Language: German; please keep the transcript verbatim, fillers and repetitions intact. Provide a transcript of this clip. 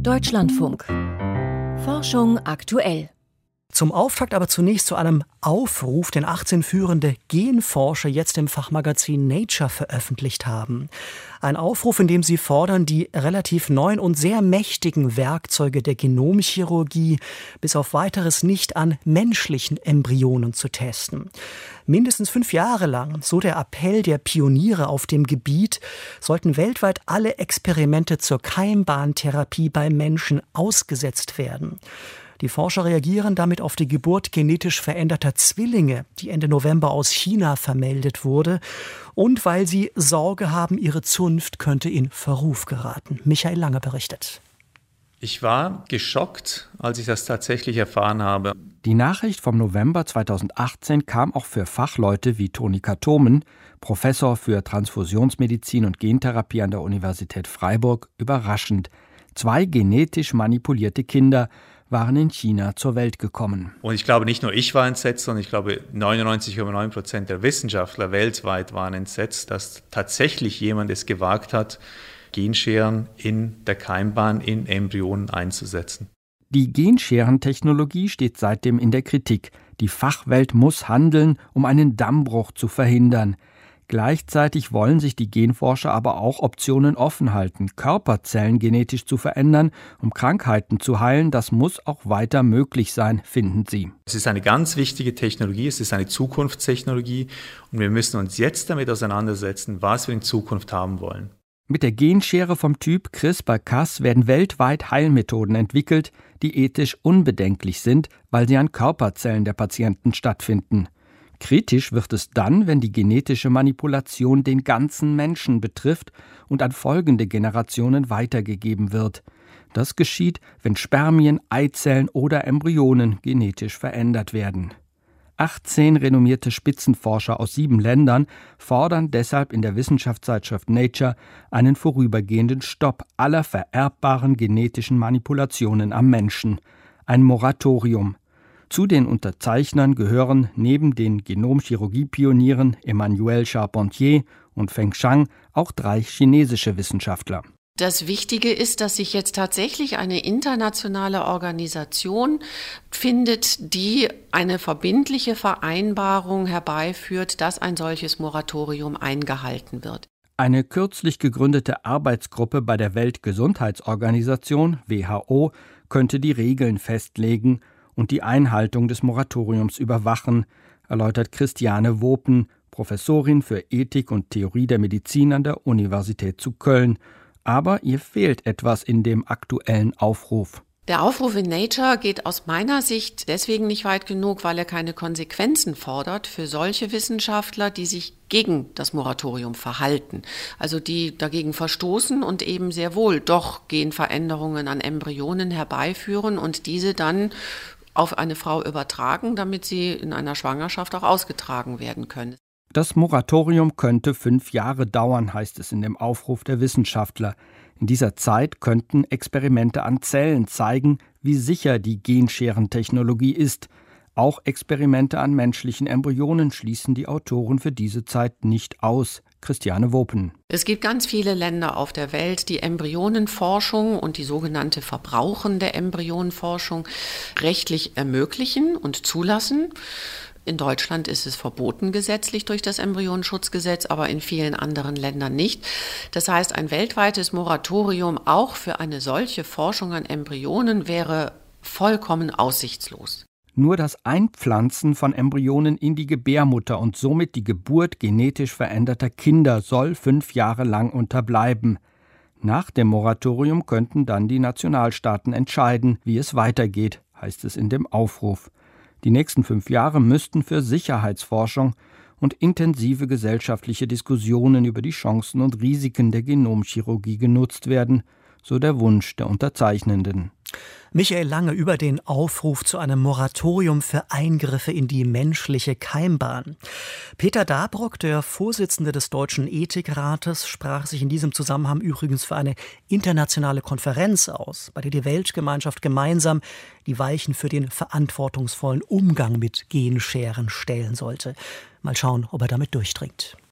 Deutschlandfunk. Forschung aktuell. Zum Auftakt aber zunächst zu einem Aufruf, den achtzehn führende Genforscher jetzt im Fachmagazin Nature veröffentlicht haben. Ein Aufruf, in dem sie fordern, die relativ neuen und sehr mächtigen Werkzeuge der Genomchirurgie bis auf Weiteres nicht an menschlichen Embryonen zu testen. Mindestens fünf Jahre lang, so der Appell der Pioniere auf dem Gebiet, sollten weltweit alle Experimente zur Keimbahntherapie bei Menschen ausgesetzt werden. Die Forscher reagieren damit auf die Geburt genetisch veränderter Zwillinge, die Ende November aus China vermeldet wurde, und weil sie Sorge haben, ihre Zunft könnte in Verruf geraten. Michael Lange berichtet. Ich war geschockt, als ich das tatsächlich erfahren habe. Die Nachricht vom November zweitausendachtzehn kam auch für Fachleute wie Toni Katomen, Professor für Transfusionsmedizin und Gentherapie an der Universität Freiburg, überraschend. Zwei genetisch manipulierte Kinder waren in China zur Welt gekommen. Und ich glaube, nicht nur ich war entsetzt, sondern ich glaube, neunundneunzig Komma neun Prozent der Wissenschaftler weltweit waren entsetzt, dass tatsächlich jemand es gewagt hat, Genscheren in der Keimbahn in Embryonen einzusetzen. Die Genscheren-Technologie steht seitdem in der Kritik. Die Fachwelt muss handeln, um einen Dammbruch zu verhindern. Gleichzeitig wollen sich die Genforscher aber auch Optionen offen halten, Körperzellen genetisch zu verändern, um Krankheiten zu heilen. Das muss auch weiter möglich sein, finden sie. Es ist eine ganz wichtige Technologie, es ist eine Zukunftstechnologie und wir müssen uns jetzt damit auseinandersetzen, was wir in Zukunft haben wollen. Mit der Genschere vom Typ CRISPR-Cas werden weltweit Heilmethoden entwickelt, die ethisch unbedenklich sind, weil sie an Körperzellen der Patienten stattfinden. Kritisch wird es dann, wenn die genetische Manipulation den ganzen Menschen betrifft und an folgende Generationen weitergegeben wird. Das geschieht, wenn Spermien, Eizellen oder Embryonen genetisch verändert werden. achtzehn renommierte Spitzenforscher aus sieben Ländern fordern deshalb in der Wissenschaftszeitschrift Nature einen vorübergehenden Stopp aller vererbbaren genetischen Manipulationen am Menschen. Ein Moratorium. Zu den Unterzeichnern gehören neben den Genomchirurgie-Pionieren Emmanuel Charpentier und Feng Chang auch drei chinesische Wissenschaftler. Das Wichtige ist, dass sich jetzt tatsächlich eine internationale Organisation findet, die eine verbindliche Vereinbarung herbeiführt, dass ein solches Moratorium eingehalten wird. Eine kürzlich gegründete Arbeitsgruppe bei der Weltgesundheitsorganisation W H O könnte die Regeln festlegen und die Einhaltung des Moratoriums überwachen, erläutert Christiane Wopen, Professorin für Ethik und Theorie der Medizin an der Universität zu Köln. Aber ihr fehlt etwas in dem aktuellen Aufruf. Der Aufruf in Nature geht aus meiner Sicht deswegen nicht weit genug, weil er keine Konsequenzen fordert für solche Wissenschaftler, die sich gegen das Moratorium verhalten. Also die dagegen verstoßen und eben sehr wohl doch Genveränderungen an Embryonen herbeiführen und diese dann auf eine Frau übertragen, damit sie in einer Schwangerschaft auch ausgetragen werden können. Das Moratorium könnte fünf Jahre dauern, heißt es in dem Aufruf der Wissenschaftler. In dieser Zeit könnten Experimente an Zellen zeigen, wie sicher die Genscheren-Technologie ist. Auch Experimente an menschlichen Embryonen schließen die Autoren für diese Zeit nicht aus. Christiane Wopen. Es gibt ganz viele Länder auf der Welt, die Embryonenforschung und die sogenannte verbrauchende Embryonenforschung rechtlich ermöglichen und zulassen. In Deutschland ist es verboten gesetzlich durch das Embryonenschutzgesetz, aber in vielen anderen Ländern nicht. Das heißt, ein weltweites Moratorium auch für eine solche Forschung an Embryonen wäre vollkommen aussichtslos. Nur das Einpflanzen von Embryonen in die Gebärmutter und somit die Geburt genetisch veränderter Kinder soll fünf Jahre lang unterbleiben. Nach dem Moratorium könnten dann die Nationalstaaten entscheiden, wie es weitergeht, heißt es in dem Aufruf. Die nächsten fünf Jahre müssten für Sicherheitsforschung und intensive gesellschaftliche Diskussionen über die Chancen und Risiken der Genomchirurgie genutzt werden, so der Wunsch der Unterzeichnenden. Michael Lange über den Aufruf zu einem Moratorium für Eingriffe in die menschliche Keimbahn. Peter Dabrock, der Vorsitzende des Deutschen Ethikrates, sprach sich in diesem Zusammenhang übrigens für eine internationale Konferenz aus, bei der die Weltgemeinschaft gemeinsam die Weichen für den verantwortungsvollen Umgang mit Genscheren stellen sollte. Mal schauen, ob er damit durchdringt.